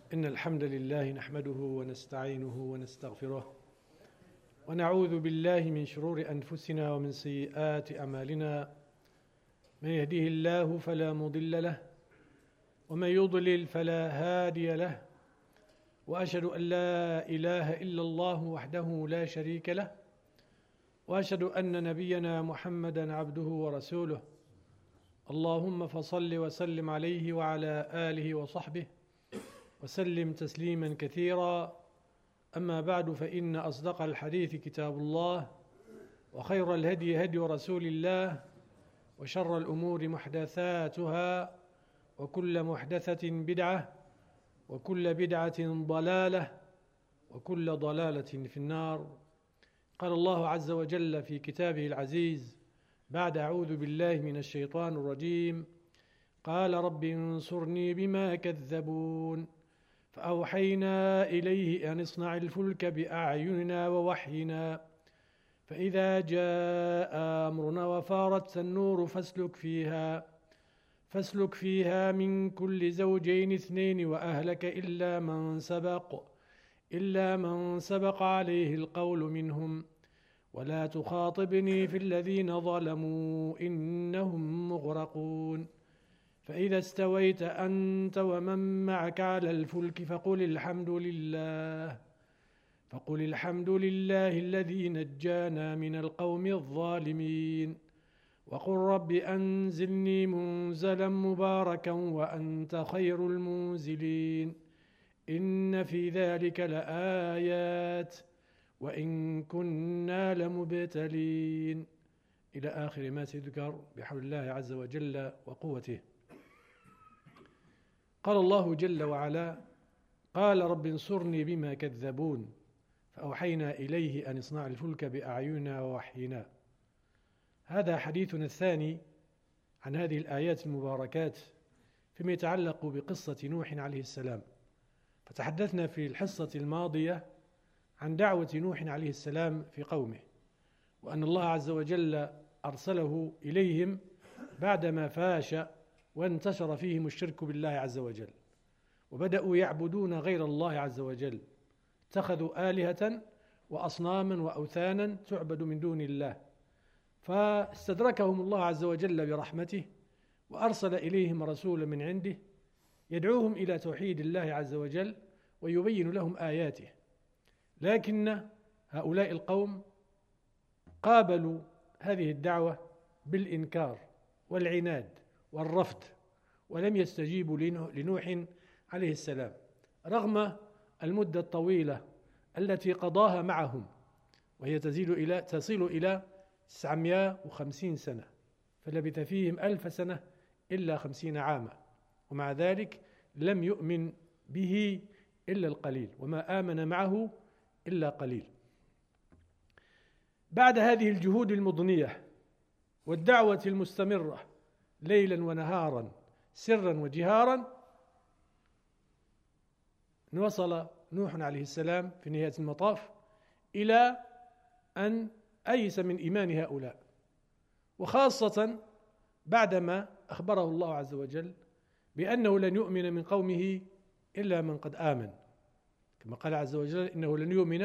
إن الحمد لله نحمده ونستعينه ونستغفره ونعوذ بالله من شرور أنفسنا ومن سيئات أعمالنا. من يهده الله فلا مضل له ومن يضلل فلا هادي له، وأشهد أن لا إله إلا الله وحده لا شريك له، وأشهد أن نبينا محمدا عبده ورسوله. اللهم فصل وسلم عليه وعلى آله وصحبه وسلم تسليما كثيرا. أما بعد، فإن أصدق الحديث كتاب الله، وخير الهدي هدي رسول الله، وشر الأمور محدثاتها، وكل محدثة بدعة، وكل بدعة ضلالة، وكل ضلالة في النار. قال الله عز وجل في كتابه العزيز بعد أعوذ بالله من الشيطان الرجيم: قال رب انصرني بما كذبون فأوحينا إليه أن اصنع الفلك بأعيننا ووحينا فإذا جاء أمرنا وفارت النور فاسلك فيها من كل زوجين اثنين وأهلك إلا من سبق عليه القول منهم ولا تخاطبني في الذين ظلموا إنهم مغرقون. فإذا استويت أنت ومن معك على الفلك فقل الحمد لله الذي نجانا من القوم الظالمين، وقل رب أنزلني منزلا مباركا وأنت خير المنزلين، إن في ذلك لآيات وإن كنا لمبتلين، إلى آخر ما سيذكر بحول الله عز وجل وقوته. قال الله جل وعلا: قال رب انصرني بما كذبون فأوحينا إليه أن اصنع الفلك بأعيننا ووحينا. هذا حديثنا الثاني عن هذه الآيات المباركات فيما يتعلق بقصة نوح عليه السلام. فتحدثنا في الحصة الماضية عن دعوة نوح عليه السلام في قومه، وأن الله عز وجل أرسله إليهم بعدما فاش وانتشر فيهم الشرك بالله عز وجل، وبدأوا يعبدون غير الله عز وجل، اتخذوا آلهة وأصناما وأوثانا تعبد من دون الله. فاستدركهم الله عز وجل برحمته وأرسل إليهم رسولا من عنده يدعوهم إلى توحيد الله عز وجل ويبين لهم آياته. لكن هؤلاء القوم قابلوا هذه الدعوة بالإنكار والعناد والرفض، ولم يستجيبوا لنوح عليه السلام رغم المدة الطويلة التي قضاها معهم، وهي تصل إلى 950 سنة، فلبث فيهم 1000 سنة إلا 50 عاما، ومع ذلك لم يؤمن به إلا القليل، وما آمن معه إلا قليل. بعد هذه الجهود المضنية والدعوة المستمرة ليلا ونهارا سرا وجهارا، وصل نوح عليه السلام في نهاية المطاف إلى أن أيس من إيمان هؤلاء، وخاصة بعدما أخبره الله عز وجل بأنه لن يؤمن من قومه إلا من قد آمن، كما قال عز وجل: إنه لن يؤمن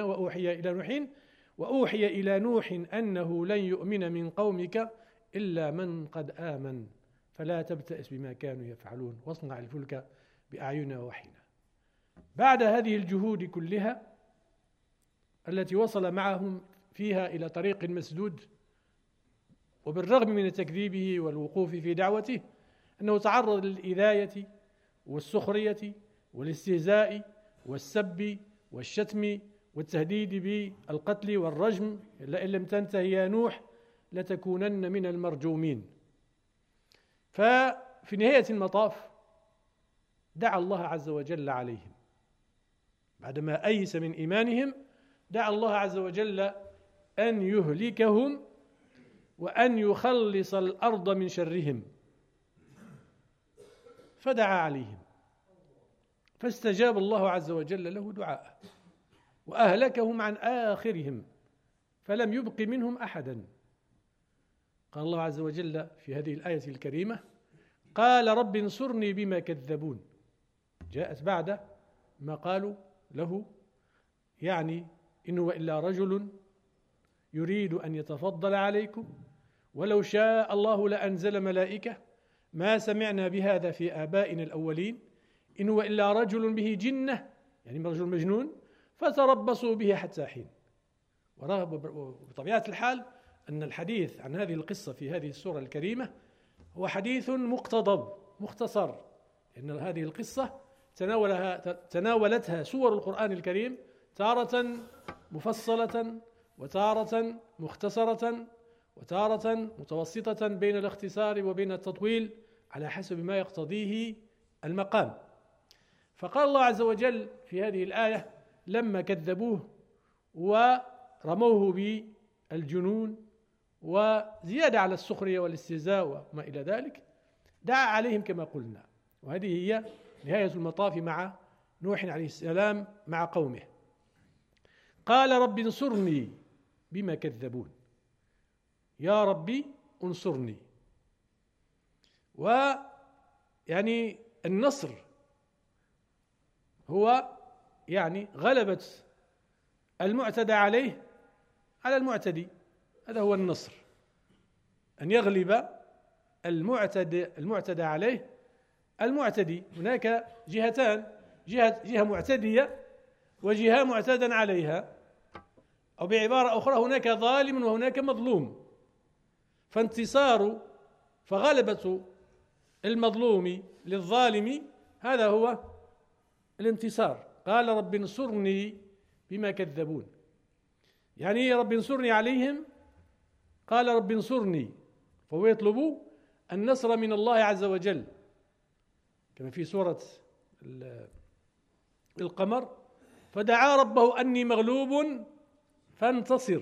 وأوحي إلى نوح أنه لن يؤمن من قومك إلا من قد آمن فلا تبتئس بما كانوا يفعلون واصنع الفلك بأعيننا ووحينا. بعد هذه الجهود كلها التي وصل معهم فيها إلى طريق مسدود، وبالرغم من تكذيبه والوقوف في دعوته، أنه تعرض للإذاية والسخرية والاستهزاء والسب والشتم والتهديد بالقتل والرجم: لئن لم تنتهي يا نوح لتكونن من المرجومين. ففي نهاية المطاف دعا الله عز وجل عليهم بعدما أيس من إيمانهم، دعا الله عز وجل أن يهلكهم وأن يخلص الأرض من شرهم، فدعا عليهم فاستجاب الله عز وجل له دعاءه وأهلكهم عن آخرهم فلم يبق منهم أحدا. قال الله عز وجل في هذه الآية الكريمة: قال رب انصرني بما كذبون، جاءت بعد ما قالوا له يعني إن هو إلا رجل يريد أن يتفضل عليكم، ولو شاء الله لأنزل ملائكة ما سمعنا بهذا في آبائنا الأولين، إن هو إلا رجل به جنة، يعني رجل مجنون، فتربصوا به حتى حين. وبطبيعة الحال أن الحديث عن هذه القصة في هذه السورة الكريمة هو حديث مقتضب مختصر، إن هذه القصة تناولتها سور القرآن الكريم تارة مفصلة وتارة مختصرة وتارة متوسطة بين الاختصار وبين التطويل على حسب ما يقتضيه المقام. فقال الله عز وجل في هذه الآية لما كذبوه ورموه بالجنون وزيادة على السخرية والاستهزاء وما إلى ذلك، دعا عليهم كما قلنا. وهذه هي نهاية المطاف مع نوح عليه السلام مع قومه. قال رب انصرني بما كذبون، يا ربي انصرني. ويعني النصر هو يعني غلبة المعتدى عليه على المعتدي، هذا هو النصر، أن يغلب المعتدى عليه المعتدي. هناك جهتان، جهة معتدية وجهة معتدى عليها، أو بعبارة أخرى هناك ظالم وهناك مظلوم، فغلبة المظلوم للظالم هذا هو الانتصار. قال رب انصرني بما كذبون، يعني يا رب انصرني عليهم. قال رب انصرني، فهو يطلب النصر من الله عز وجل، كما في سورة القمر فدعا ربه أني مغلوب فانتصر،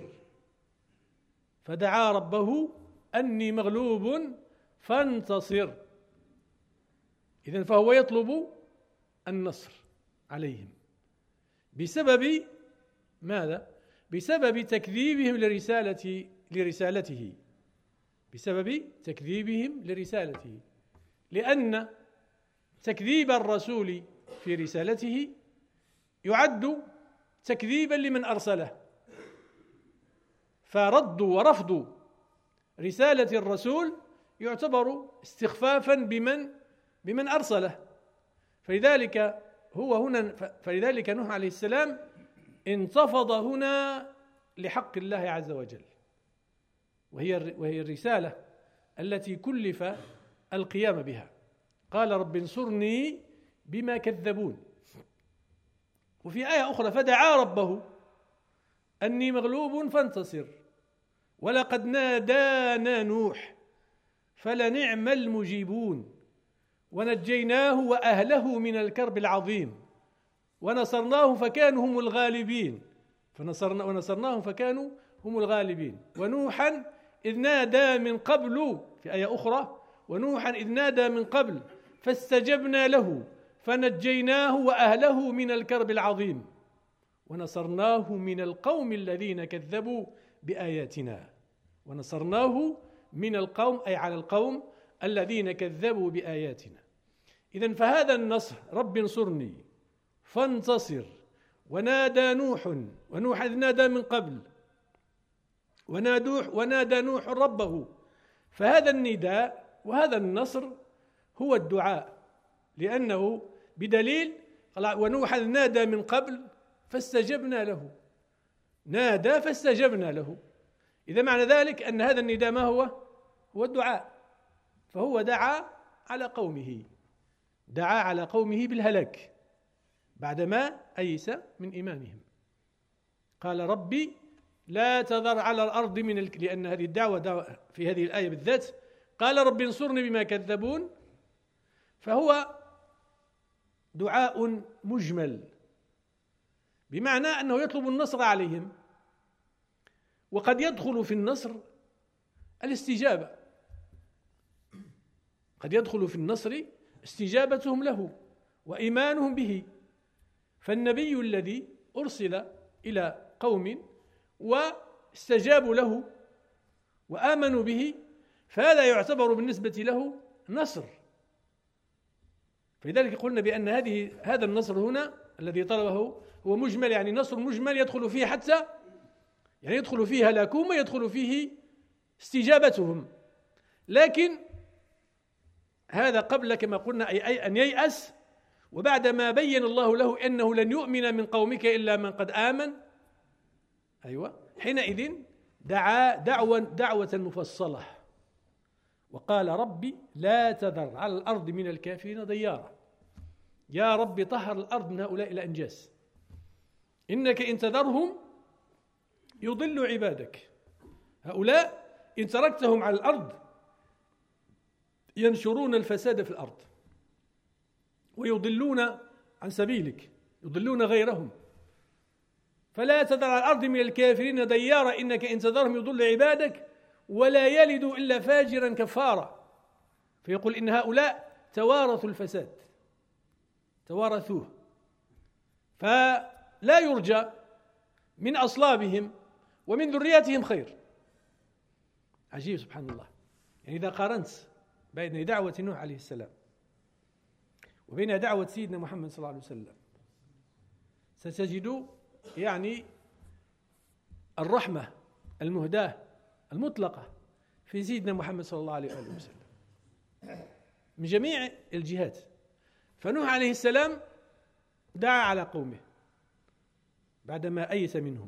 فدعا ربه أني مغلوب فانتصر. إذن فهو يطلب النصر عليهم بسبب ماذا؟ بسبب تكذيبهم لرسالته، بسبب تكذيبهم لرسالته، لأن تكذيب الرسول في رسالته يعد تكذيبا لمن أرسله، فرد ورفض رسالة الرسول يعتبر استخفافا بمن أرسله. فلذلك نوح عليه السلام انتفض هنا لحق الله عز وجل، وهي الرسالة التي كلف القيام بها. قال رب انصرني بما كذبون. وفي آية أخرى فدعا ربه أني مغلوب فانتصر ولقد نادانا نوح فلنعم المجيبون ونجيناه وأهله من الكرب العظيم ونصرناه فكانوا هم الغالبين. ونصرناهم فكانوا هم الغالبين. ونوحا إذ نادى من قبل، في آية أخرى ونوحا إذ نادى من قبل فاستجبنا له فنجيناه وأهله من الكرب العظيم ونصرناه من القوم الذين كذبوا بآياتنا. ونصرناه من القوم أي على القوم الذين كذبوا بآياتنا. إذن فهذا النصر رب انصرني فانتصر، ونادى ونوح إذ نادى من قبل ونادى نوح ربه. فهذا النداء وهذا النصر هو الدعاء، لأنه بدليل ونوح إذ نادى من قبل فاستجبنا له، نادى فاستجبنا له. إذا معنى ذلك أن هذا النداء ما هو الدعاء. فهو دعا على قومه بالهلاك بعدما أيس من إمامهم. قال ربي لا تذر على الأرض لأن هذه الدعوة في هذه الآية بالذات قال رب انصرني بما كذبون، فهو دعاء مجمل بمعنى أنه يطلب النصر عليهم، وقد يدخل في النصر الاستجابة، قد يدخل في النصر استجابتهم له وإيمانهم به. فالنبي الذي أرسل إلى قوم واستجابوا له وآمنوا به فهذا يعتبر بالنسبة له نصر. فلذلك قلنا بأن هذا النصر هنا الذي طلبه هو مجمل، يعني نصر مجمل يدخل فيه حتى يعني يدخل فيه هلاكهم ويدخل فيه استجابتهم. لكن هذا قبل كما قلنا أي أن ييأس، وبعدما بين الله له أنه لن يؤمن من قومك إلا من قد آمن، أيوة، حينئذ دعا دعوة مفصلة وقال ربي لا تذر على الأرض من الكافرين ديارا. يا رب طهر الأرض من هؤلاء الأنجاس، إنك إن تذرهم يضل عبادك. هؤلاء إن تركتهم على الأرض ينشرون الفساد في الأرض ويضلون عن سبيلك، يضلون غيرهم. فلا تذر على الأرض من الكافرين ديارا إنك إن تذرهم يضل عبادك ولا يلدوا إلا فاجرا كفارا. فيقول إن هؤلاء توارثوا الفساد، توارثوه، فلا يرجى من أصلابهم ومن ذرياتهم خير. عجيب سبحان الله. يعني إذا قارنت بين دعوة نوح عليه السلام وبين دعوة سيدنا محمد صلى الله عليه وسلم ستجد يعني الرحمة المهداة المطلقة في سيدنا محمد صلى الله عليه وسلم من جميع الجهات. فنوح عليه السلام دعا على قومه بعدما أيس منهم،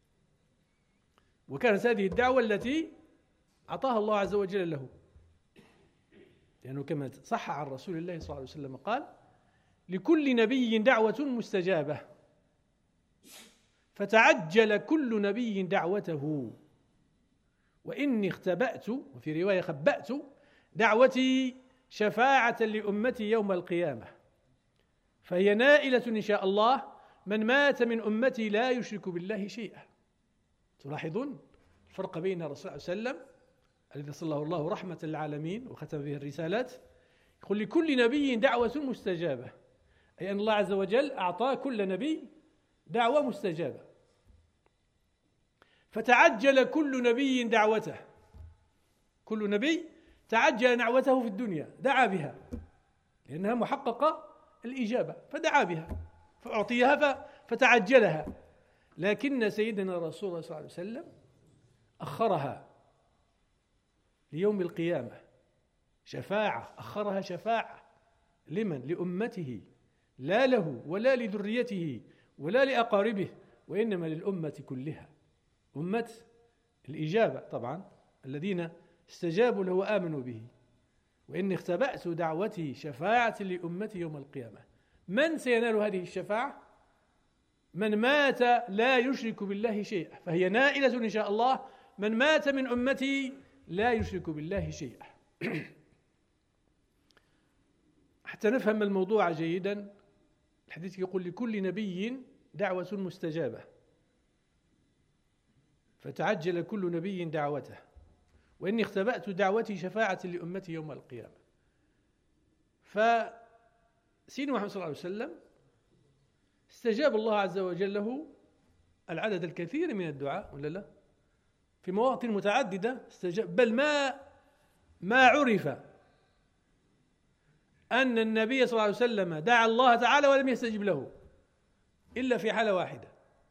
وكانت هذه الدعوة التي أعطاها الله عز وجل له، لأنه كما صح عن رسول الله صلى الله عليه وسلم قال لكل نبي دعوة مستجابة فتعجل كل نبي دعوته وإني اختبأت، وفي رواية خبأت دعوتي شفاعة لأمتي يوم القيامة فهي نائلة إن شاء الله من مات من أمتي لا يشرك بالله شيئا. تلاحظون الفرق بين الرسول صلى الله عليه وسلم الذي صلى الله رحمة للعالمين وختم به الرسالات، يقول لكل نبي دعوة مستجابة، أي أن الله عز وجل أعطى كل نبي دعوة مستجابة. فتعجل كل نبي دعوته، كل نبي تعجل دعوته في الدنيا، دعا بها لأنها محققة الإجابة فدعا بها فأعطيها فتعجلها. لكن سيدنا رسول الله صلى الله عليه وسلم أخرها ليوم القيامة شفاعة، أخرها شفاعة لمن؟ لأمته، لا له ولا لذريته ولا لأقاربه، وإنما للأمة كلها، أمة الإجابة طبعا الذين استجابوا له وآمنوا به. وإني اختبأت دعوتي شفاعة لأمتي يوم القيامة. من سينال هذه الشفاعة؟ من مات لا يشرك بالله شيئا فهي نائلة إن شاء الله من مات من أمتي لا يشرك بالله شيئا. حتى نفهم الموضوع جيدا، الحديث يقول لكل نبي دعوة مستجابة فتعجل كل نبي دعوته وإني اختبأت دعوتي شفاعة لأمتي يوم القيامة. فسيدنا محمد صلى الله عليه وسلم استجاب الله عز وجل له العدد الكثير من الدعاء ولا لا؟ في مواطن متعددة استجاب، بل ما عرف أن النبي صلى الله عليه وسلم دعا الله تعالى ولم يستجب له إلا في حالة واحدة،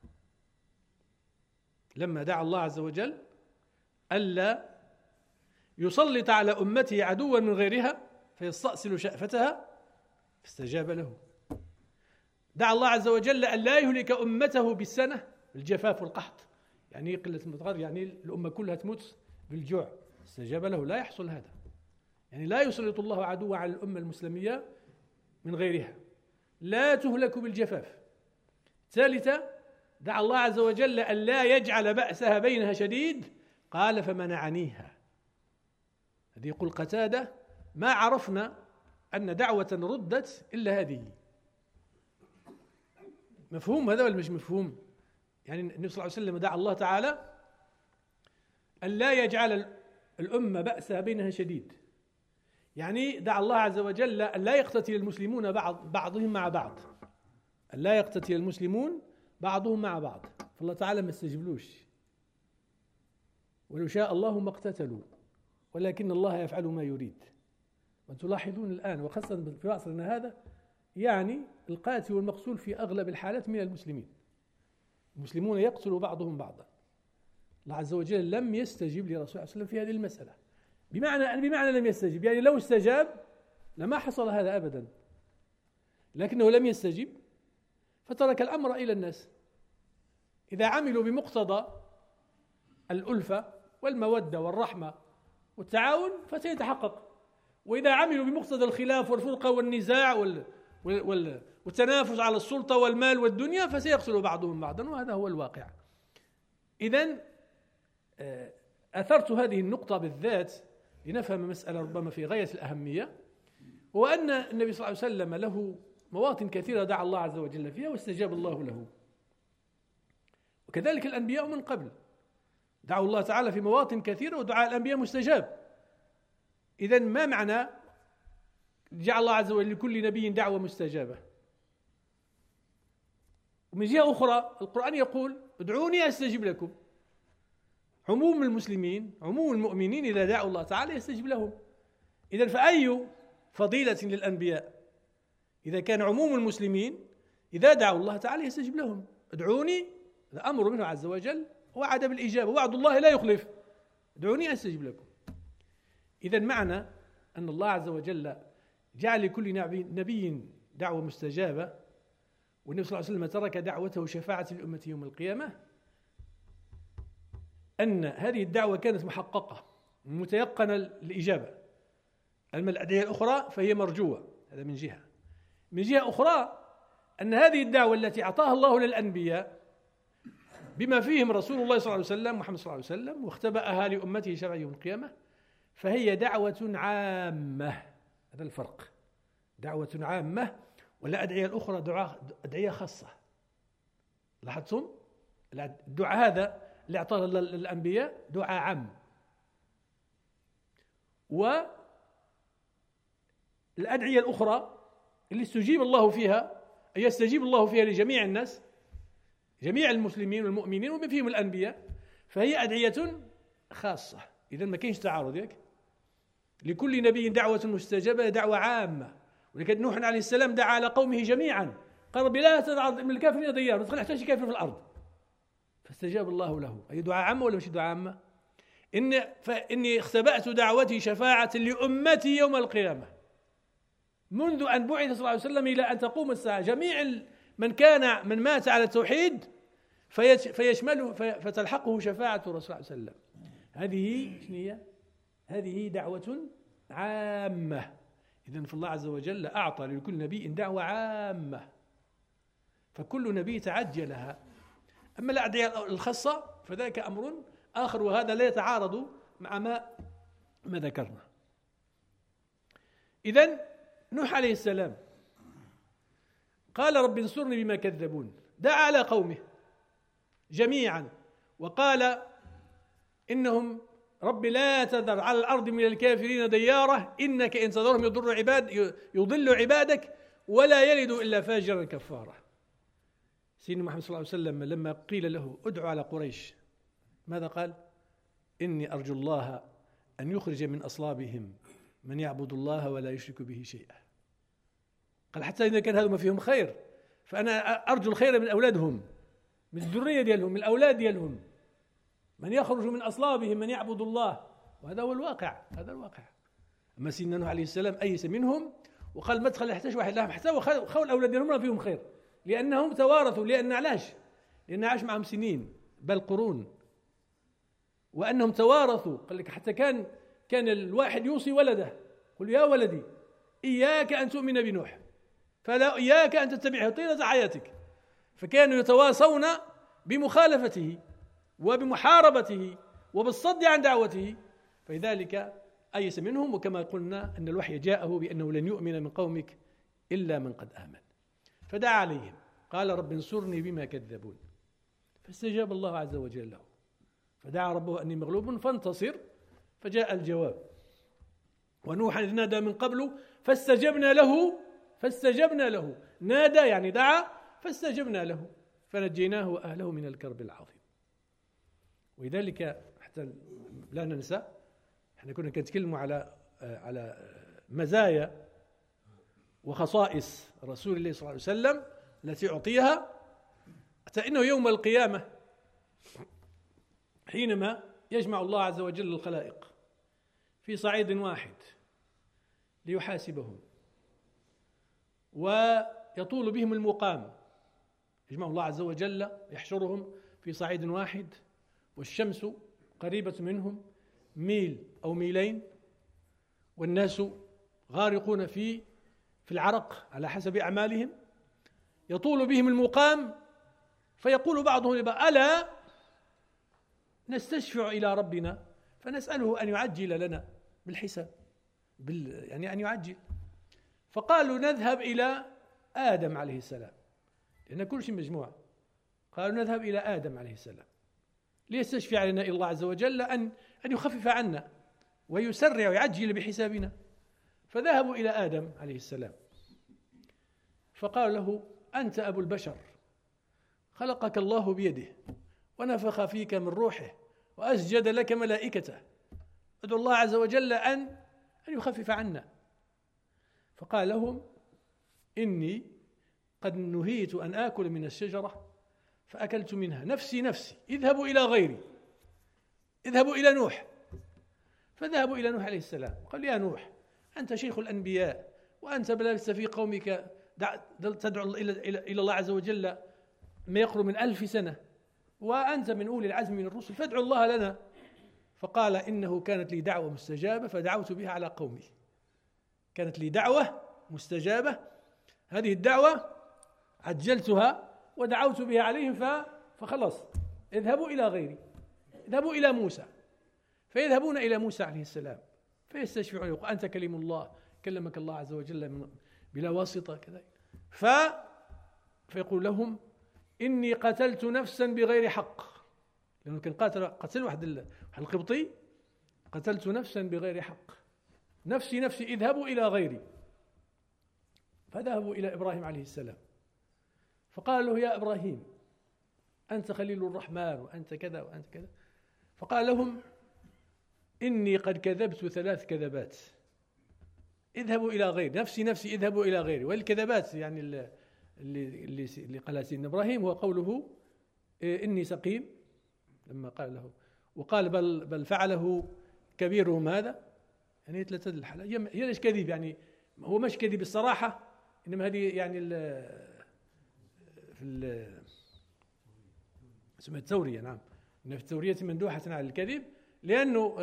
لما دعا الله عز وجل ألا يسلط على أمته عدوا من غيرها فيستأصل شأفتها فاستجاب له. دعا الله عز وجل ألا يهلك أمته بالسنة، الجفاف والقحط، يعني قلة المطر، يعني الأمة كلها تموت بالجوع، استجاب له. لا يحصل هذا، يعني لا يسلط الله عدوا على الأمة المسلمية من غيرها، لا تهلك بالجفاف. ثالثا دعا الله عز وجل ألا يجعل بأسها بينها شديد، قال فمنعنيها. هذه يقول قتادة ما عرفنا أن دعوة ردت إلا هذه. مفهوم هذا ولا مش مفهوم؟ يعني النبي صلى الله عليه وسلم دعا الله تعالى ألا يجعل الأمة بأسها بينها شديد، يعني دعا الله عز وجل ألا يقتتل المسلمون بعضهم مع بعض، ألا يقتتل المسلمون بعضهم مع بعض، فالله تعالى ما استجبلوش، ولو شاء الله ما اقتتلوا ولكن الله يفعل ما يريد. وتلاحظون الآن وخاصة في عصرنا هذا يعني القاتل والمقتول في أغلب الحالات من المسلمين. المسلمون يقتل بعضهم بعضا. الله عز وجل لم يستجب لرسول الله صلى الله عليه وسلم في هذه المسألة. بمعنى لم يستجب، يعني لو استجاب لما حصل هذا أبدا، لكنه لم يستجب فترك الأمر إلى الناس. إذا عملوا بمقتضى الألفة والمودة والرحمة والتعاون فسيتحقق، وإذا عملوا بمقتضى الخلاف والفرقة والنزاع والتنافس على السلطة والمال والدنيا فسيقتل بعضهم بعضا، وهذا هو الواقع. إذن أثرت هذه النقطة بالذات لنفهم مسألة ربما في غاية الأهمية، هو أن النبي صلى الله عليه وسلم له مواطن كثيرة دعا الله عز وجل فيها واستجاب الله له، وكذلك الأنبياء من قبل دعوا الله تعالى في مواطن كثيرة ودعاء الأنبياء مستجاب. إذن ما معنى جعل الله عز وجل لكل نبي دعوة مستجابة؟ ومن جهة أخرى القرآن يقول ادعوني أستجب لكم. عموم المسلمين، عموم المؤمنين إذا دعوا الله تعالى يستجب لهم. إذن فأي فضيلة للأنبياء إذا كان عموم المسلمين إذا دعوا الله تعالى يستجب لهم. ادعوني، هذا أمر منه عز وجل، وعد بالإجابة، وعد الله لا يخلف، ادعوني أستجب لكم. إذن معنى أن الله عز وجل جعل لكل نبي دعوة مستجابة، والنبي صلى الله عليه وسلم ترك دعوته شفاعة لأمة يوم القيامة، أن هذه الدعوة كانت محققة متيقنة الإجابة. أما الأدعية الأخرى فهي مرجوة، هذا من جهة. من جهة أخرى أن هذه الدعوة التي أعطاها الله للأنبياء بما فيهم رسول الله صلى الله عليه وسلم محمد صلى الله عليه وسلم واختبأها لأمته شفاعة يوم القيامة، فهي دعوة عامة. هذا الفرق، دعوة عامة، والأدعية الأخرى أدعية خاصة. لاحظتم؟ الدعاء هذا اللي أعطاه للأنبياء دعاء عام، والأدعية الأخرى اللي استجيب الله فيها، أي يستجيب الله فيها لجميع الناس، جميع المسلمين والمؤمنين ومن فيهم الأنبياء، فهي أدعية خاصة. إذن ما كاينش تعارض، ياك؟ لكل نبي دعوة مستجابة، دعوة عامة. ولكن نوح عليه السلام دعا على قومه جميعا، قال رب لا تذر من الكافرين ديار، ما تخلي حتى شي كافر في الأرض، فاستجاب الله له. أي دعاء عامة ولا مش دعاء عامة؟ فإني اختبأت دعوتي شفاعة لأمتي يوم القيامة، منذ أن بعث صلى الله عليه وسلم إلى أن تقوم الساعة، جميع من مات على التوحيد فيشمله فتلحقه شفاعة الرسول صلى الله عليه وسلم. هذه دعوة عامة. إذن فالله عز وجل أعطى لكل نبي دعوة عامة، فكل نبي تعجلها. أما الأدعية الخاصة فذلك أمر آخر، وهذا لا يتعارض مع ما ذكرنا. إذن نوح عليه السلام قال رب انصرني بما كذبون، دعا على قومه جميعا وقال إنهم رب لا تذر على الأرض من الكافرين ديارة إنك إن تذرهم يضل عبادك ولا يلد إلا فاجرا كفارا. سيدنا محمد صلى الله عليه وسلم لما قيل له ادعو على قريش ماذا قال؟ إني أرجو الله أن يخرج من أصلابهم من يعبد الله ولا يشرك به شيئا. قال حتى إذا كان هذا ما فيهم خير فأنا أرجو الخير من أولادهم، من الذرية ديالهم، من الأولاد ديالهم، من يخرج من أصلابهم من يعبد الله، وهذا هو الواقع. هذا الواقع. أما سيدنا نوح عليه السلام أيس منهم وقال ما تخلي حتى واحد لهم حتى وخول الأولاد ديالهم ما فيهم خير، لأنهم توارثوا، لأن عاش معهم سنين بل قرون، وأنهم توارثوا. قال لك حتى كان الواحد يوصي ولده قل يا ولدي إياك أن تؤمن بنوح فلا إياك أن تتبعه طيلة حياتك، فكانوا يتواصون بمخالفته وبمحاربته وبالصد عن دعوته، فلذلك أيس منهم. وكما قلنا أن الوحي جاءه بأنه لن يؤمن من قومك إلا من قد آمن، فدعا عليهم قال رب انصرني بما كذبون، فاستجاب الله عز وجل له، فدعا ربه أني مغلوب فانتصر، فجاء الجواب. ونوحا إذ نادى من قبل فاستجبنا له، نادى يعني دعا، فاستجبنا له فنجيناه وأهله من الكرب العظيم. ولذلك حتى لا ننسى، احنا كنا نتكلم على مزايا وخصائص رسول الله صلى الله عليه وسلم التي أعطيها، حتى إنه يوم القيامة حينما يجمع الله عز وجل الخلائق في صعيد واحد ليحاسبهم ويطول بهم المقام، يجمع الله عز وجل يحشرهم في صعيد واحد والشمس قريبة منهم ميل أو ميلين، والناس غارقون في العرق على حسب أعمالهم، يطول بهم المقام، فيقول بعضهم لبعض: ألا نستشفع إلى ربنا فنسأله أن يعجل لنا بالحساب، يعني أن يعجل. فقالوا: نذهب إلى آدم عليه السلام، لأن كل شيء مجموعة. قالوا: نذهب إلى آدم عليه السلام ليستشفع لنا إلى الله عز وجل أن يخفف عنا ويسرع ويعجل بحسابنا. فذهبوا إلى آدم عليه السلام فقال له: أنت أبو البشر، خلقك الله بيده ونفخ فيك من روحه وأسجد لك ملائكته، ادعو الله عز وجل أن يخفف عنا. فقال لهم: إني قد نهيت أن آكل من الشجرة فأكلت منها، نفسي نفسي، اذهبوا إلى غيري، اذهبوا إلى نوح. فذهبوا إلى نوح عليه السلام، قال: يا نوح، أنت شيخ الأنبياء وأنت بلغت في قومك تدعو إلى الله عز وجل ما يقرب من 1000 سنة، وأنت من أولي العزم من الرسل، فادعو الله لنا. فقال: إنه كانت لي دعوة مستجابة فدعوت بها على قومي. كانت لي دعوة مستجابة، هذه الدعوة عجلتها ودعوت بها عليهم، فخلص اذهبوا إلى غيري، اذهبوا إلى موسى. فيذهبون إلى موسى عليه السلام فيستشفعون، يقول: أنت كلم الله، كلمك الله عز وجل بلا واسطة كذا. فيقول لهم: إني قتلت نفسا بغير حق، لأنه كان قتل واحد القبطي، قتلت نفسا بغير حق، نفسي نفسي، اذهبوا إلى غيري. فذهبوا إلى إبراهيم عليه السلام فقال له: يا إبراهيم، أنت خليل الرحمن وأنت كذا وأنت كذا. فقال لهم: إني قد كذبت 3 كذبات، اذهبوا إلى غيري، نفسي نفسي، اذهبوا إلى غيري. والكذبات يعني اللي قالها سيدنا إبراهيم هو قوله: إني سقيم، لما قال له، وقال: بل فعله كبيرهم هذا، يعني 3 الحالات. هي ليش كذب؟ يعني هو مش كذب الصراحة، إنما هذه يعني في اسمها التورية، نعم، إن في التورية مندوحة على الكذب، لأنه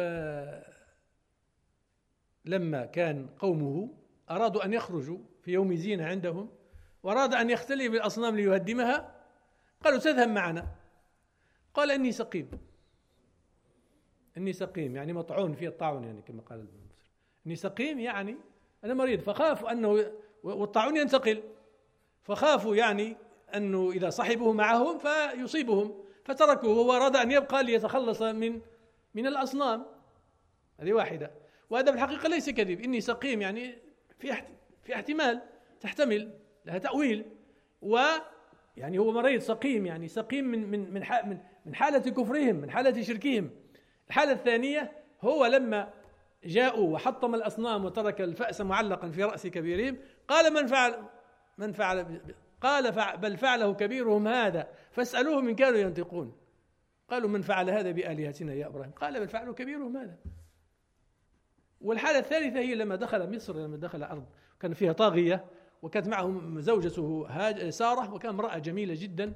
لما كان قومه أرادوا أن يخرجوا في يوم زينة عندهم وأراد أن يختلي بالأصنام ليهدمها، قالوا: تذهب معنا. قال: إني سقيم، إني سقيم يعني مطعون فيه الطاعون، يعني كما قال المفسر، إني سقيم يعني أنا مريض. فخافوا أنه، والطاعون ينتقل، فخافوا يعني أنه إذا صحبوه معهم فيصيبهم، فتركوه، وهو أراد أن يبقى ليتخلص من الأصنام. هذه واحدة. وهذا في الحقيقة ليس كذب، إني سقيم يعني في احتمال، تحتمل لها تأويل، ويعني هو مريض سقيم، يعني سقيم من حالة كفرهم، من حالة شركهم. الحالة الثانية هو لما جاءوا وحطم الأصنام وترك الفأس معلقا في رأس كبيرهم، قال: من فعل قال: بل فعله كبيرهم هذا فاسألوهم إن كانوا ينطقون. قالوا: من فعل هذا بآلهتنا يا إبراهيم؟ قال: بل فعله كبيرهم هذا. والحالة الثالثة هي لما دخل مصر، لما دخل أرض كان فيها طاغية، وكانت معهم زوجته سارة، وكان امرأة جميلة جدا،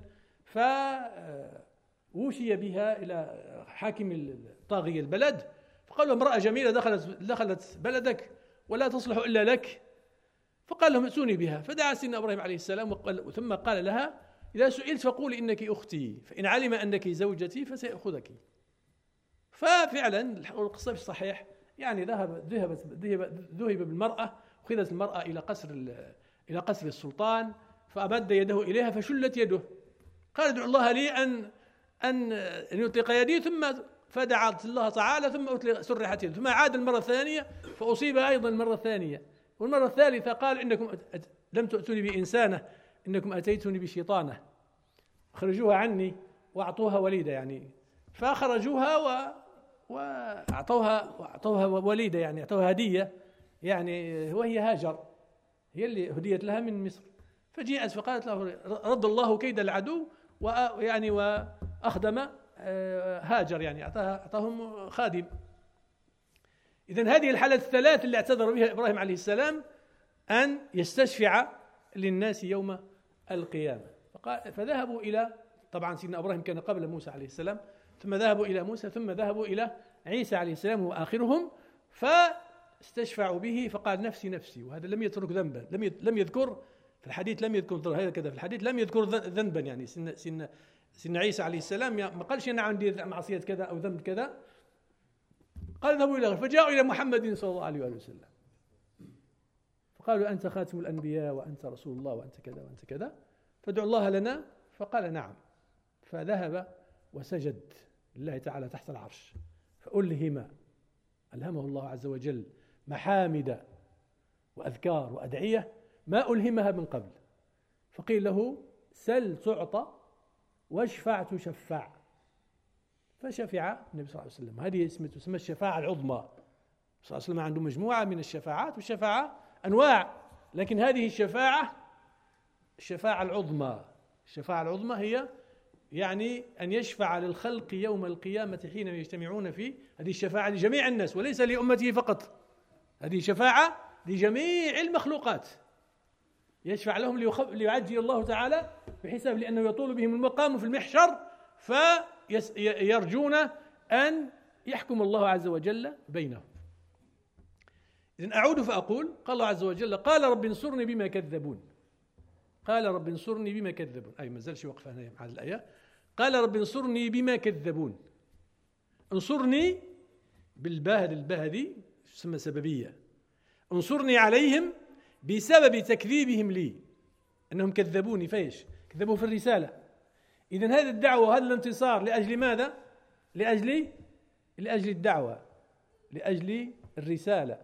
فوشي بها إلى حاكم الطاغية البلد، فقال له: امرأة جميلة دخلت بلدك ولا تصلح إلا لك. فقال لهم: ائتوني بها. فدعا سيدنا إبراهيم عليه السلام ثم قال لها: إذا سئلت فقولي إنك أختي، فإن علم أنك زوجتي فسيأخذك. ففعلا القصة في الصحيح، يعني ذهب بالمرأة، أخذت المرأة إلى قصر السلطان، فأمد يده إليها فشلت يده. قال: ادعو الله لي أن يطلق يدي، ثم فدعت الله تعالى، ثم سرحت يده، ثم عاد المرة الثانية فأصيب أيضا المرة الثانية، والمرة الثالثة قال: إنكم لم تأتوني بإنسانة، إنكم أتيتوني بشيطانة، خرجوها عني وأعطوها وليدة، يعني فخرجوها وأعطوها وليدة، يعني أعطوها هدية، يعني وهي هاجر، هي اللي هديت لها من مصر. فجاءت فقالت له رد الله كيد العدو يعني وأخدم هاجر، يعني أعطاهم خادم. إذن هذه الحالة الثلاث اللي اعتذر بها إبراهيم عليه السلام أن يستشفع للناس يوم القيامة. فذهبوا إلى، طبعا سيدنا إبراهيم كان قبل موسى عليه السلام، ثم ذهبوا إلى موسى، ثم ذهبوا إلى عيسى عليه السلام هو آخرهم، فاستشفعوا به فقال نفسي نفسي. وهذا لم يترك ذنبا، لم يذكر في الحديث، لم يذكر هكذا في الحديث، لم يذكر ذنبا. يعني سيدنا عيسى عليه السلام ما قالش أنا عندي معصية كذا أو ذنب كذا، قال اذهبوا إلى، فجاءوا إلى محمد صلى الله عليه وآله وسلم فقالوا أنت خاتم الأنبياء وأنت رسول الله وأنت كذا وأنت كذا، فادعوا الله لنا. فقال نعم. فذهب وسجد لله تعالى تحت العرش، فألهمه الله عز وجل محامد وأذكار وأدعية ما ألهمها من قبل. فقيل له سل تعطى واشفع تشفع، فشفع النبي صلى الله عليه وسلم. هذه تسمى الشفاعة العظمى. صلى الله عليه وسلم عنده مجموعة من الشفاعات، والشفاعة أنواع، لكن هذه الشفاعة العظمى. الشفاعة العظمى هي يعني أن يشفع للخلق يوم القيامة حين يجتمعون فيه. هذه الشفاعة لجميع الناس وليس لأمته فقط، هذه شفاعة لجميع المخلوقات. يشفع لهم ليعجل الله تعالى بحساب، لأنه يطول بهم المقام في المحشر، فيرجون أن يحكم الله عز وجل بينهم. إذن أعود فأقول قال الله عز وجل قال رب انصرني بما كذبون. قال رب انصرني بما كذبون، أي ما زالش وقف هنا على الآية. قال رب انصرني بما كذبون. انصرني بالباء، الباء هذه تسمى سببية. انصرني عليهم بسبب تكذيبهم لي، أنهم كذبوني. فايش كذبوا في الرسالة. إذن هذه الدعوة وهذا الانتصار لأجل ماذا؟ لأجل الدعوة، لأجل الرسالة،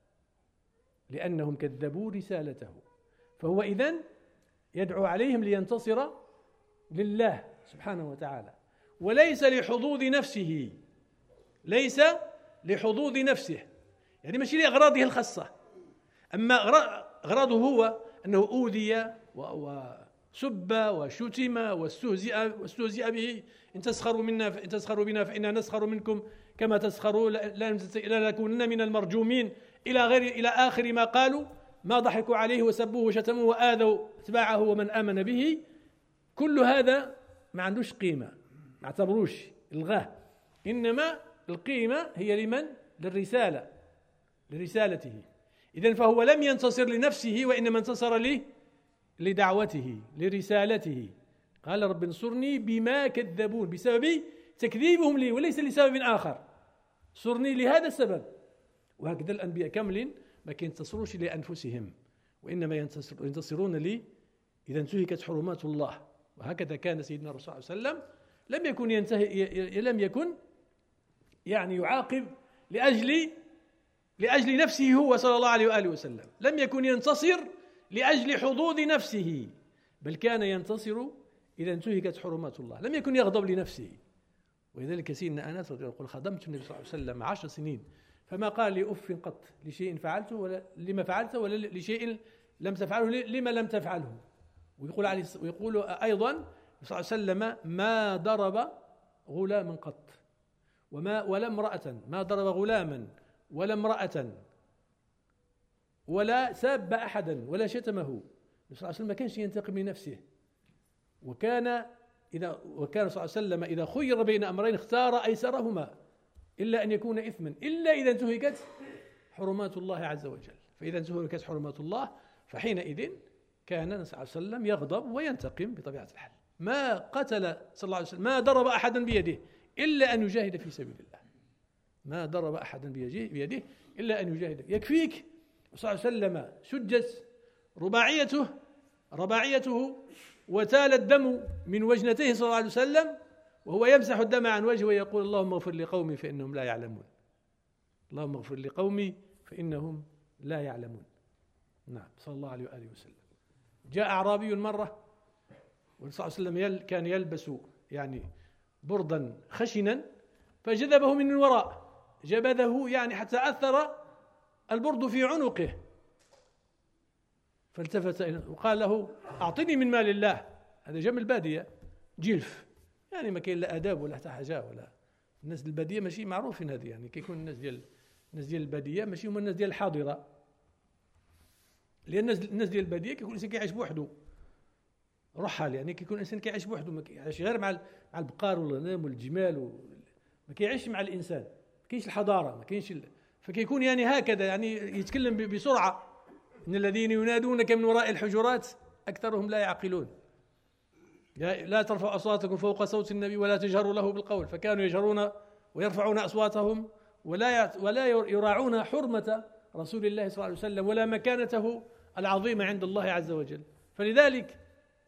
لأنهم كذبوا رسالته. فهو إذن يدعو عليهم لينتصر لله سبحانه وتعالى، وليس لحظوظ نفسه، ليس لحظوظ نفسه، يعني ماشي لأغراضه الخاصة. أما أغراضه هو أنه أوذي وسب وشتم واستهزئ به. إن تسخروا بنا فإنا نسخر منكم كما تسخروا، لا نكونن من المرجومين، إلى آخر ما قالوا، ما ضحكوا عليه وسبوه وشتموه وآذوا اتباعه ومن آمن به. كل هذا ما عندوش قيمة، ما اعتبروش، الغاه. إنما القيمة هي لمن؟ لرسالته. إذن فهو لم ينتصر لنفسه، وإنما انتصر لدعوته، لرسالته. قال رب انصرني بما كذبون، بسبب تكذيبهم لي وليس لسبب آخر. انصرني لهذا السبب. وهكذا الأنبياء كاملين ما ينتصروش لأنفسهم، وإنما ينتصرون لي إذا انتهكت حرمات الله. وهكذا كان سيدنا الرسول صلى الله عليه وسلم، لم يكن يعني يعاقب لأجل نفسه هو صلى الله عليه وآله وسلم، لم يكن ينتصر لأجل حظوظ نفسه، بل كان ينتصر إذا انتهكت حرمات الله. لم يكن يغضب لنفسه. ولذلك سيدنا أنس يقول خدمت النبي صلى الله عليه وسلم 10 سنين فما قال لي أف قط لشيء فعلته ولا لما فعلته، ولا لشيء لم تفعله لما لم تفعله. ويقول أيضا صلى الله عليه وسلم ما ضرب غلاما قط ولا امرأة، ما ضرب غلاما ولا امرأة ولا ساب أحدا ولا شتمه. صلى الله عليه وسلم ما كانش ينتقم لنفسه. وكان صلى الله عليه وسلم إذا خير بين أمرين اختار أيسرهما، إلا أن يكون إثما، إلا إذا انتهكت حرمات الله عز وجل. فإذا انتهكت حرمات الله فحينئذ كان صلى الله عليه وسلم يغضب وينتقم بطبيعة الحال. ما قتل صلى الله عليه وسلم، ما ضرب أحدا بيده إلا أن يجاهد في سبيل الله. ما ضرب أحدا بيده إلا أن يجاهد. يكفيك صلى الله عليه وسلم شجت رباعيته وتال الدم من وجنتيه صلى الله عليه وسلم وهو يمسح الدم عن وجهه ويقول اللهم اغفر لقومي فإنهم لا يعلمون. اللهم اغفر لقومي فإنهم لا يعلمون. نعم، صلى الله عليه وآله وسلم. جاء أعرابي مرة والرسول صلى الله عليه وسلم كان يلبس يعني بردا خشنا فجذبه من الوراء، جبذه يعني حتى أثر البرد في عنقه، فالتفت وقال له أعطني من مال الله. هذا جمل البادية جلف، يعني ما كاين لا آداب ولا حتى حاجة، ولا الناس البادية ماشي معروفين هذه، يعني كيكون الناس ديال البادية ماشي هما الناس ديال الحاضرة، لأن الناس ديال البادية كيكون الإنسان كيعيش بوحده رحل، يعني كيكون الإنسان كيعيش بوحده، ما كيعيش غير مع البقار والغنم والجمال ما كيعيش مع الإنسان، ما كاينش الحضارة، ما كاينش فكيكون يعني هكذا، يعني يتكلم بسرعة. إن الذين ينادونك من وراء الحجرات أكثرهم لا يعقلون. لا ترفعوا أصواتكم فوق صوت النبي ولا تجهروا له بالقول، فكانوا يجهرون ويرفعون أصواتهم ولا يراعون حرمة رسول الله صلى الله عليه وسلم ولا مكانته العظيمة عند الله عز وجل. فلذلك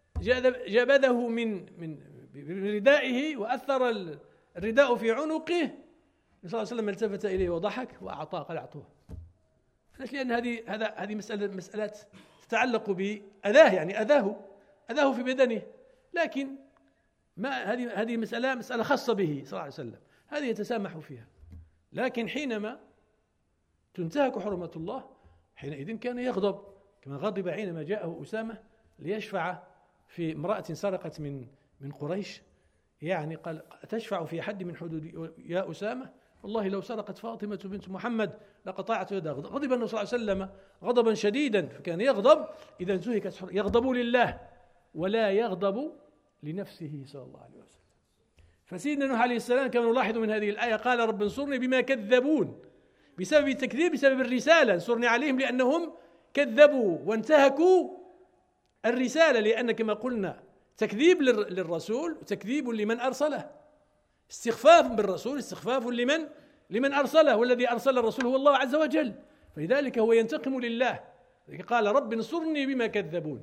جابده من ردائه وأثر الرداء في عنقه. النبي صلى الله عليه وسلم التفت إليه وضحك وأعطاه، قال أعطوه. لأن هذه مسألة تتعلق بأذاه، يعني أذاه في بدنه، لكن ما هذه مسألة خاصة به صلى الله عليه وسلم، هذه يتسامح فيها. لكن حينما تنتهك حرمة الله حينئذ كان يغضب، كما غضب حينما جاءه أسامة ليشفع في امرأة سرقت من قريش، يعني قال تشفع في حد من حدود يا أسامة؟ والله لو سرقت فاطمة بنت محمد لقطعت يدها. غضب النبي صلى الله عليه وسلم غضبا شديدا، فكان يغضب إذا انتهكت حرمة، يغضب لله ولا يغضب لنفسه صلى الله عليه وسلم. فسيدنا نوح عليه السلام كما نلاحظ من هذه الآية قال رب انصرني بما كذبون، بسبب التكذيب، بسبب الرسالة، انصرني عليهم لأنهم كذبوا وانتهكوا الرسالة، لأن كما قلنا تكذيب للرسول تكذيب لمن أرسله، استخفاف بالرسول استخفاف لمن أرسله، والذي أرسل الرسول هو الله عز وجل، فلذلك هو ينتقم لله. قال رب انصرني بما كذبون.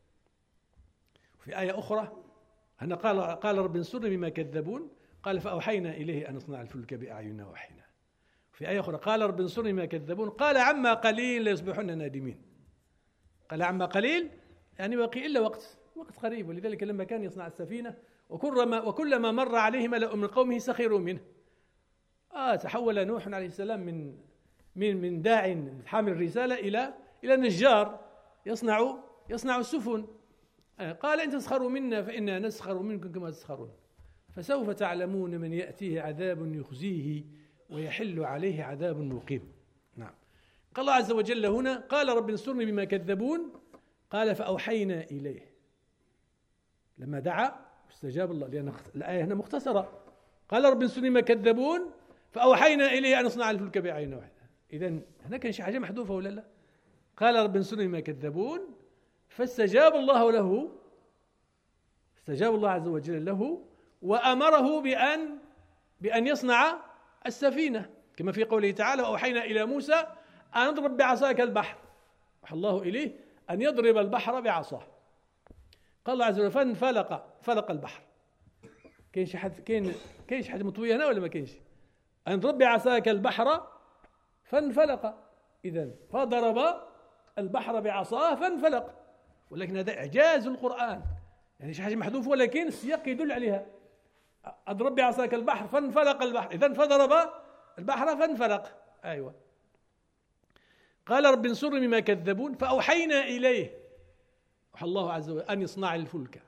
في آية أخرى أنا قال رب انصرني بما كذبون، قال فأوحينا إليه أن اصنع الفلك بأعيننا وحينا. في آية أخرى قال رب انصرني بما كذبون، قال عما قليل ليصبحن نادمين. قال عما قليل يعني باقي إلا وقت قريب. ولذلك لما كان يصنع السفينة وكلما مر عليه ملأ من قومه سخروا منه. تحول نوح عليه السلام من داع حامل الرسالة إلى نجار يصنع السفن. قال إن تسخروا منا فإنا نسخر منكم كما تسخرون، فسوف تعلمون من يأتيه عذاب يخزيه ويحل عليه عذاب مقيم. نعم. قال الله عز وجل هنا قال رب انصرني بما كذبون، قال فأوحينا إليه. لما دعا استجاب الله، لأن الآية هنا مختصرة. قال رب انصرني بما كذبون فأوحينا إليه أن اصنع الفلك بأعيننا وحينا. إذن هنا كان شي حاجة محذوفة ولا لا؟ قال رب انصرني بما كذبون فاستجاب الله له، استجاب الله عز وجل له وأمره بأن يصنع السفينة، كما في قوله تعالى وأوحينا إلى موسى أن اضرب بعصاك البحر، أوحى الله إليه أن يضرب البحر بعصاه. قال الله عز وجل فلق البحر. كاين شي حد مطوي هنا ولا ما كاينش؟ أن اضرب بعصاك البحر فانفلق. إذن فضرب البحر بعصاه فانفلق. ولكن هذا إعجاز القرآن، يعني شي حاجة محذوفة ولكن السياق يدل عليها. أضرب بعصاك البحر فانفلق البحر، إذن فضرب البحر فانفلق. أيوة. قال رب انصرني بما كذبون فأوحينا إليه، أوحى الله عز وجل أن يصنع الفلك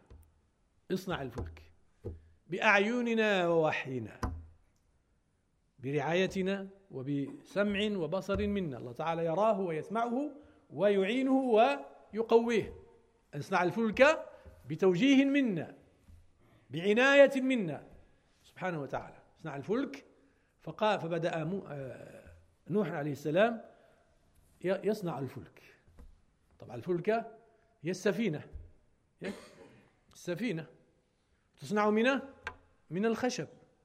بأعيننا ووحينا، برعايتنا وبسمع وبصر منا. الله تعالى يراه ويسمعه ويعينه ويقويه. أن يصنع الفلك بتوجيه منا، بعناية منا سبحانه وتعالى. يصنع الفلك فبدأ نوح عليه السلام يصنع الفلك. طبعا الفلك هي السفينة تصنع من الخشب.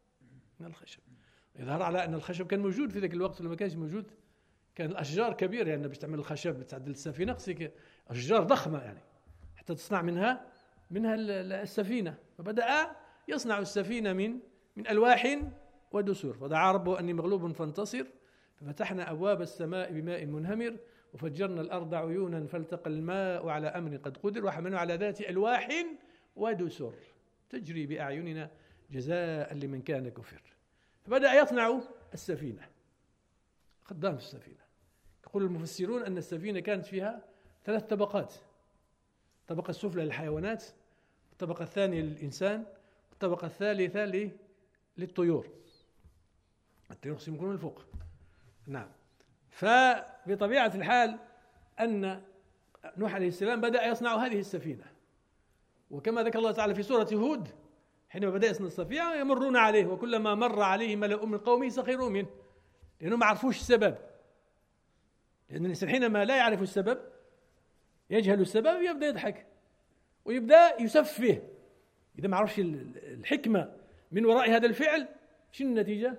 يظهر على أن الخشب كان موجود في ذاك الوقت. لما كانش موجود كان الأشجار كبيرة، يعني باش تعمل الخشب تعدل السفينة خصك أشجار ضخمة يعني حتى تصنع منها السفينة. فبدأ يصنع السفينة من ألواح ودسور. فدعا ربه أني مغلوب فانتصر، ففتحنا أبواب السماء بماء منهمر وفجرنا الأرض عيونا فالتقى الماء على أمر قد قدر وحملنا على ذات ألواح ودسر تجري بأعيننا جزاء لمن كان كفر. فبدأ يصنع السفينة، خدام في السفينة. يقول المفسرون أن السفينة كانت فيها 3 طبقات: الطبقة السفلى للحيوانات، الطبقة الثانية للإنسان، الطبقة الثالثة للطيور. الطيور يكونون من الفوق. نعم. فبطبيعة الحال أن نوح عليه السلام بدأ يصنع هذه السفينة، وكما ذكر الله تعالى في سورة هود حينما بدأ يصنع السفينة: يمرون عليه وكلما مر عليه ملأ من قومه سخروا منه، لأنهم ما عرفوش السبب. لأن الإنسان حينما لا يعرف السبب، يجهل السبب، يبدأ يضحك ويبدأ يسفه. إذا ما عرفش الحكمة من وراء هذا الفعل، شنو النتيجة؟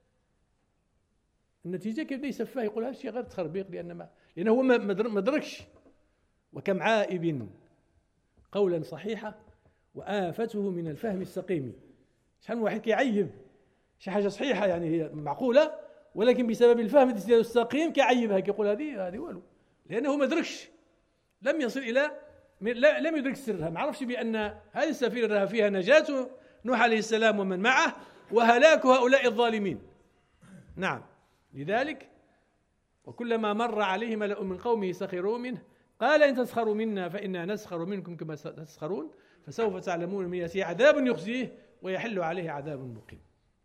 النتيجة كيف يسفه، يقول هذا الشيء غير تخربيق، لأنه هو ما دركش. وكم عائب قولا صحيحا وآفته من الفهم السقيم. شحال من واحد كيعيب شي حاجة صحيحة، يعني هي معقولة، ولكن بسبب الفهم السقيم كيعيبها، كيقول هذه والو، لأنه ما دركش، لم يصل إلى لم يدرك سرها، ما عرفش بأن هذه السفينة فيها نجاة نوح عليه السلام ومن معه وهلاك هؤلاء الظالمين. نعم. لذلك وكلما مر عليه ملأ من قومه سخروا منه قال إن تسخروا منا فإنا نسخر منكم كما تسخرون فسوف تعلمون من يأتيه عذاب يخزيه ويحل عليه عذاب مقيم.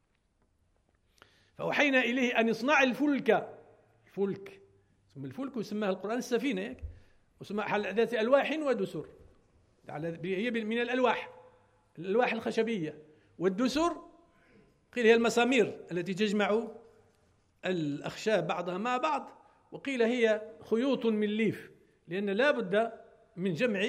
فأوحينا إليه أن يصنع الفلك ثم الفلك يسمى القرآن السفينة، وسمى ذات ألواح ودسر، هي من الألواح الخشبية، والدسر قيل هي المسامير التي تجمع الأخشاب بعضها مع بعض، وقيل هي خيوط من ليف، لأن لا بد من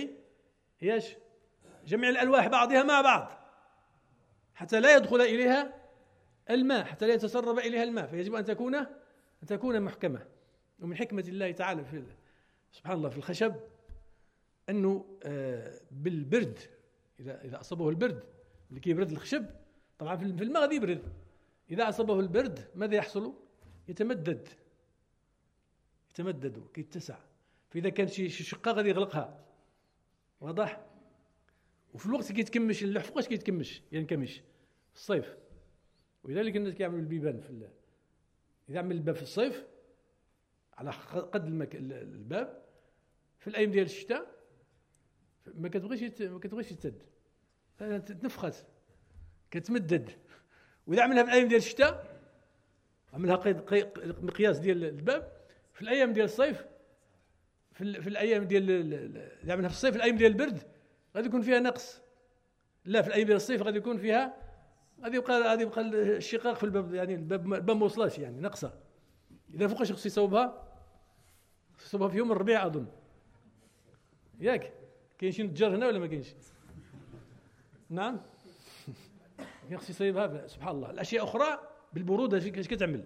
جمع الألواح بعضها مع بعض حتى لا يدخل إليها الماء، حتى لا يتسرب إليها الماء، فيجب أن تكون محكمة. ومن حكمة الله تعالى سبحان الله في الخشب أنه بالبرد، إذا أصابه البرد اللي كيبرد الخشب، طبعا في الماء غادي يبرد، إذا أصابه البرد ماذا يحصل؟ يتمدد ويتسع، فإذا كان شي شقة غادي يغلقها، واضح؟ وفي الوقت كيتكمش اللوح فوقاش ينكمش في الصيف، ولذلك الناس كيعملوا البيبان إذا عمل الباب في الصيف على قد الباب، في الأيام ديال الشتاء ما كتبغيش يتسد، تنفخت كتمدد. وإذا عملها في الأيام ديال الشتاء، عملها مقياس ديال الباب في الأيام ديال الصيف، في الأيام ديال عملها في الصيف، في الأيام ديال البرد غادي يكون فيها نقص. لا، في الأيام ديال الصيف غادي يكون فيها، غادي يبقى الشقاق في الباب، يعني الباب ما وصلاش، يعني نقصه. إذا فوقاش خصو يصوبها في يوم الربيع أظن، ياك كاين شي نتجار هنا ولا ما كاينش؟ نعم. خصو يصيبها. سبحان الله. الأشياء أخرى بالبرودة اش كتعمل؟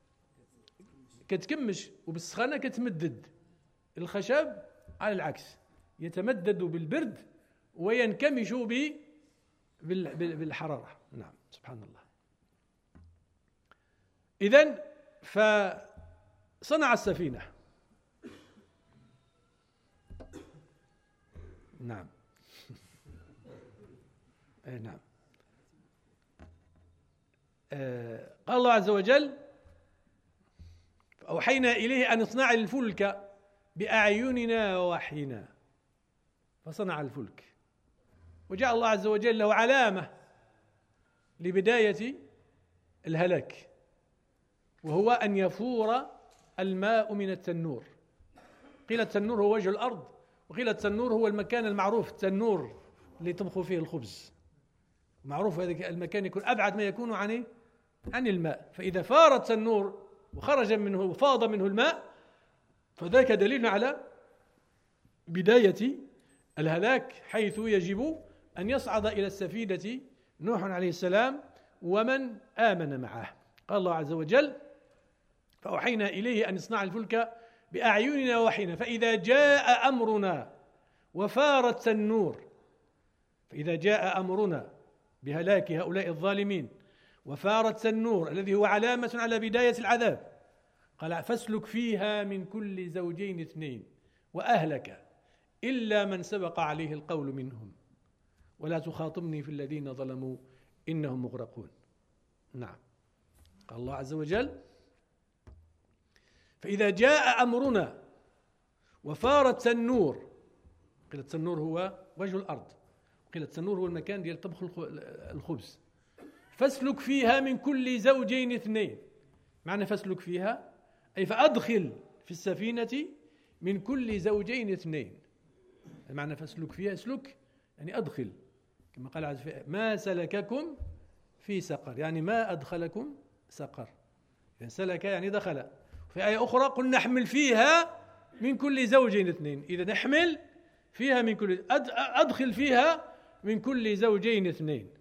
كتكمش، وبالسخانة كتمدد. الخشب على العكس يتمدد بالبرد وينكمش بالحرارة. نعم. سبحان الله. إذن فصنع السفينة. نعم. نعم. قال الله عز وجل: أوحينا إليه أن يصنع الفلك بأعيننا ووحينا، فصنع الفلك، وجاء الله عز وجل له علامة لبداية الهلاك، وهو أن يفور الماء من التنور. قيل التنور هو وجه الأرض، وقيل التنور هو المكان المعروف، التنور اللي يطبخ فيه الخبز، معروف هذا المكان يكون أبعد ما يكون عن الماء. فإذا فار التنور وخرج منه وفاض منه الماء، فذاك دليل على بداية الهلاك، حيث يجب أن يصعد إلى السفينة نوح عليه السلام ومن آمن معه. قال الله عز وجل: فأوحينا إليه أن يصنع الفلك بأعيننا ووحينا فإذا جاء أمرنا وفار التنور، فإذا جاء أمرنا بهلاك هؤلاء الظالمين وفار التنور الذي هو علامة على بداية العذاب، قال: فاسلك فيها من كل زوجين 2 وأهلك إلا من سبق عليه القول منهم ولا تخاطبني في الذين ظلموا إنهم مغرقون. نعم. قال الله عز وجل: فإذا جاء أمرنا وفار التنور، قيل التنور هو وجه الأرض، قيل التنور هو المكان ديال طبخ الخبز. فاسلك فيها من كل زوجين اثنين. معنى فاسلك فيها أي فأدخل في السفينة من كل زوجين اثنين. المعنى فاسلك فيها، اسلك يعني أدخل، كما قال عز وجل ما سلككم في سقر، يعني ما أدخلكم سقر. يعني سلك يعني دخل. في آية أخرى قل نحمل فيها من كل زوجين اثنين. إذا نحمل فيها من كل أدخل فيها من كل زوجين اثنين.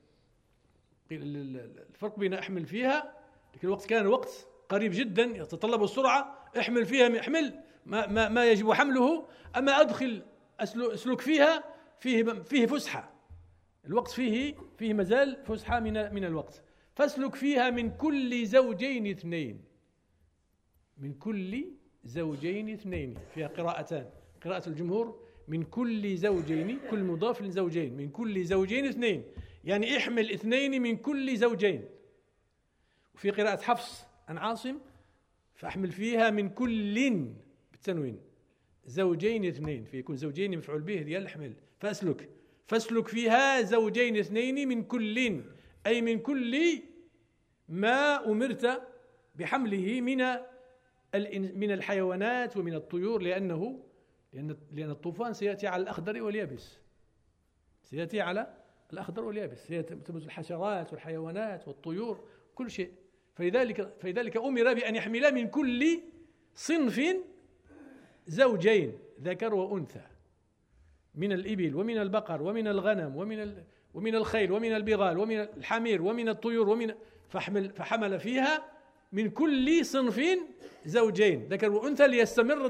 الفرق بين أحمل فيها، لكن الوقت كان وقت قريب جدا يتطلب السرعة، احمل فيها احمل ما يجب حمله. أما أدخل أسلك فيها فيه فسحة، الوقت فيه مازال فسحة من الوقت. فاسلك فيها من كل زوجين اثنين. من كل زوجين اثنين فيها قراءتان، قراءة الجمهور من كل زوجين، كل مضاف لزوجين، من كل زوجين اثنين، يعني احمل اثنين من كل زوجين. وفي قراءة حفص عن عاصم فاحمل فيها من كل بالتنوين زوجين اثنين، فيكون زوجين مفعول به ديال احمل. فاسلك فيها زوجين اثنين من كل، أي من كل ما أمرت بحمله من الحيوانات ومن الطيور، لأن الطوفان سيأتي على الأخضر واليابس، سيأتي على الأخضر واليابس، تموت الحشرات والحيوانات والطيور كل شيء. فلذلك أمر بأن يحمل من كل صنف زوجين ذكر وأنثى، من الإبل ومن البقر ومن الغنم ومن الخيل ومن البغال ومن الحمير ومن الطيور فحمل فيها من كل صنف زوجين ذكر وأنثى ليستمر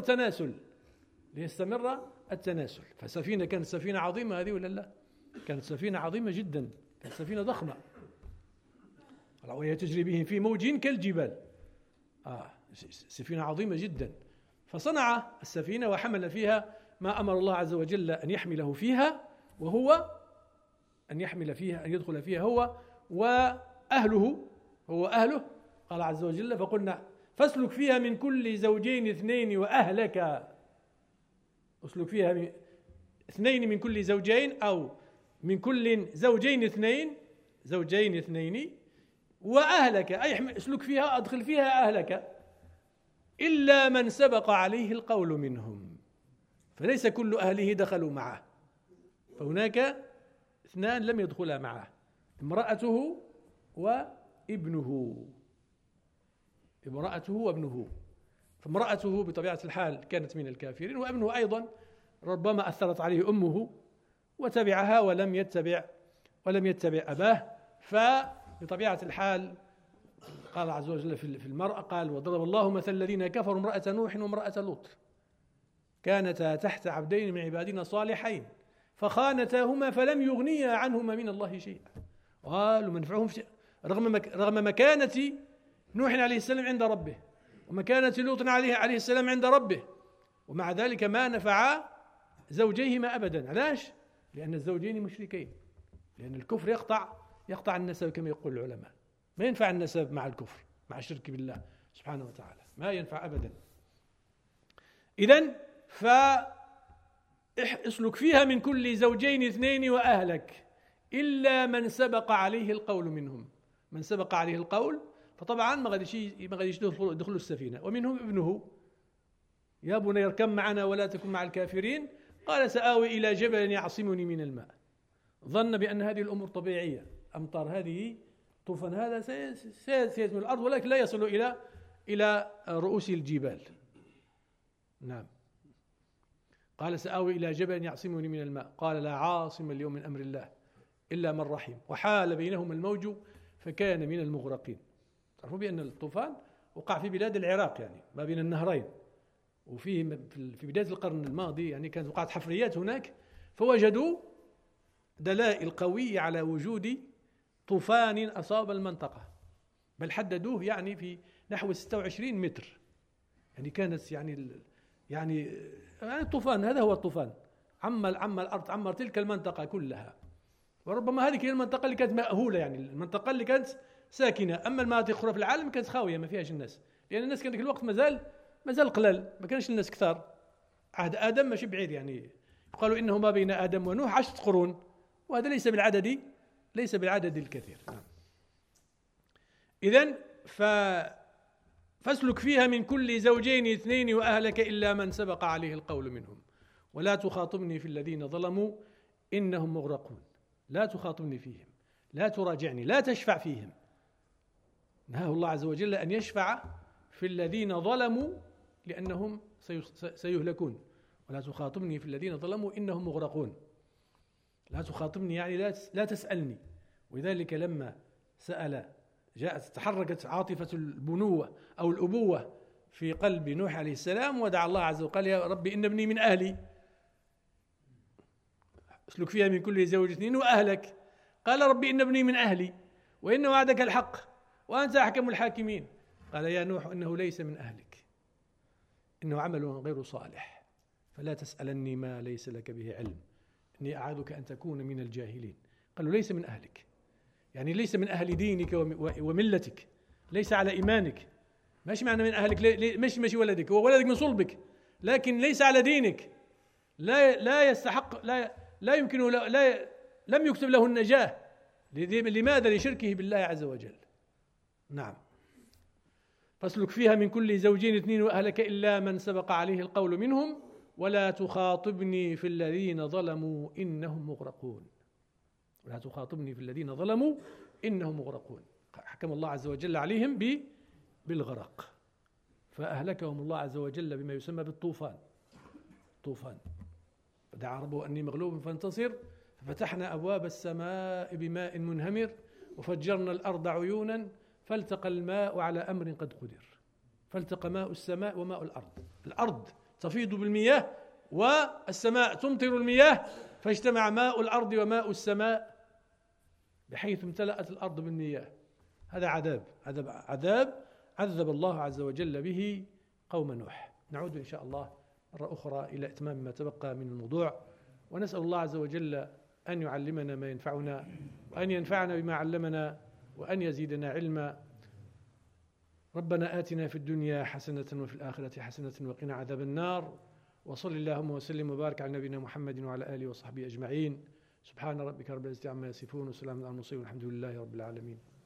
التناسل. فسفينة كانت سفينة عظيمة هذه ولا لا؟ كانت سفينة عظيمة جدا، كانت سفينة ضخمة، وهي تجري بهم في موج كالجبال. سفينة عظيمة جدا. فصنع السفينة وحمل فيها ما أمر الله عز وجل أن يحمله فيها، وهو أن يدخل فيها هو وأهله، قال عز وجل فقلنا فاسلك فيها من كل زوجين اثنين وأهلك. اسلك فيها اثنين من كل زوجين، أو من كل زوجين اثنين وأهلك، أي اسلك فيها أدخل فيها أهلك، إلا من سبق عليه القول منهم. فليس كل أهله دخلوا معه، فهناك اثنان لم يدخلا معه، امرأته وابنه. فامرأته بطبيعة الحال كانت من الكافرين، وابنه أيضا ربما أثرت عليه أمه وتبعها ولم يتبع أباه. فبطبيعة الحال قال عز وجل في المرأة، قال وضرب الله مثل الذين كفروا امرأة نوح وامرأة لوط كانتا تحت عبدين من عبادنا صالحين فخانتاهما فلم يغنيا عنهما من الله شيئا. قالوا منفعهم رغم مكانة نوح عليه السلام عند ربه ومكانة لوط عليه السلام عند ربه، ومع ذلك ما نفع زوجيهما أبدا. علاش؟ لأن الزوجين مشركين، لأن الكفر يقطع النسب كما يقول العلماء. ما ينفع النسب مع الكفر، مع الشرك بالله سبحانه وتعالى، ما ينفع أبدا. إذن فاسلك فيها من كل زوجين اثنين وأهلك إلا من سبق عليه القول منهم. من سبق عليه القول فطبعا ما غاديش يدخلوا السفينة. ومنهم ابنه يا بني اركب معنا ولا تكن مع الكافرين، قال سآوي إلى جبل يعصمني من الماء. ظن بأن هذه الأمور طبيعية، أمطار هذه، طوفان هذا سيأتي من الأرض ولكن لا يصل إلى رؤوس الجبال. نعم. قال سآوي إلى جبل يعصمني من الماء قال لا عاصم اليوم من أمر الله إلا من رحم وحال بينهما الموج فكان من المغرقين. تعرفوا بأن الطوفان وقع في بلاد العراق، يعني ما بين النهرين، وفيه في بداية القرن الماضي يعني كانت وقعت حفريات هناك، فوجدوا دلائل قوية على وجود طوفان أصاب المنطقة، بل حددوه يعني في نحو 26 متر. يعني كانت يعني الطوفان هذا هو الطوفان عم الأرض، عمر تلك المنطقة كلها. وربما هذه هي المنطقة اللي كانت مأهولة، يعني المنطقة اللي كانت ساكنة. أما المناطق الأخرى في العالم كانت خاوية ما فيهاش الناس، لأن الناس كان ذاك الوقت مازال قلال، ما كانش الناس كثار. عهد آدم ماشي بعيد، يعني يقال إنه ما بين آدم ونوح 10 قرون، وهذا ليس بالعدد الكثير. نعم. إذن فاسلك فيها من كل زوجين 2 وأهلك إلا من سبق عليه القول منهم ولا تخاطبني في الذين ظلموا إنهم مغرقون. لا تخاطبني فيهم، لا تراجعني، لا تشفع فيهم. نهاه الله عز وجل أن يشفع في الذين ظلموا لأنهم سيهلكون. ولا تخاطبني في الذين ظلموا إنهم مغرقون. لا تخاطبني يعني لا تسألني. ولذلك لما تحركت عاطفة البنوة أو الأبوة في قلب نوح عليه السلام، ودعا الله عز وجل: يا ربي إن ابني من أهلي، اسلك فيها من كل زوج 2 وأهلك. قال: ربي إن ابني من أهلي وإن وعدك الحق وأنت أحكم الحاكمين. قال: يا نوح إنه ليس من أهلك، إنه عمل غير صالح، فلا تسألني ما ليس لك به علم، إني أعاذك أن تكون من الجاهلين. قالوا: ليس من أهلك، يعني ليس من أهل دينك وملتك، ليس على إيمانك. ماشي معنى من أهلك ماشي ولدك، هو ولدك من صلبك، لكن ليس على دينك، لا يستحق، لا يمكنه، لم يكتب له النجاة. لماذا؟ لشركه بالله عز وجل. نعم. فاسلك فيها من كل زوجين 2 وأهلك إلا من سبق عليه القول منهم ولا تخاطبني في الذين ظلموا إنهم مغرقون. ولا تخاطبني في الذين ظلموا إنهم مغرقون. حكم الله عز وجل عليهم بالغرق، فأهلكهم الله عز وجل بما يسمى بالطوفان. فدعا ربه أني مغلوب فانتصر، ففتحنا أبواب السماء بماء منهمر وفجرنا الأرض عيونا فالتقى الماء على أمر قد قدر. فالتقى ماء السماء وماء الأرض تفيض بالمياه والسماء تمطر المياه، فاجتمع ماء الأرض وماء السماء بحيث امتلأت الأرض بالمياه. هذا عذاب عذب الله عز وجل به قوم نوح. نعود إن شاء الله مرة أخرى إلى إتمام ما تبقى من الموضوع، ونسأل الله عز وجل أن يعلمنا ما ينفعنا وأن ينفعنا بما علمنا وأن يزيدنا علما. ربنا آتنا في الدنيا حسنة وفي الآخرة حسنة وقنا عذاب النار. وصل اللهم وسلم وبارك على نبينا محمد وعلى آله وصحبه أجمعين. سبحان ربك رب العزة عما يصفون وسلام على المرسلين والحمد لله رب العالمين.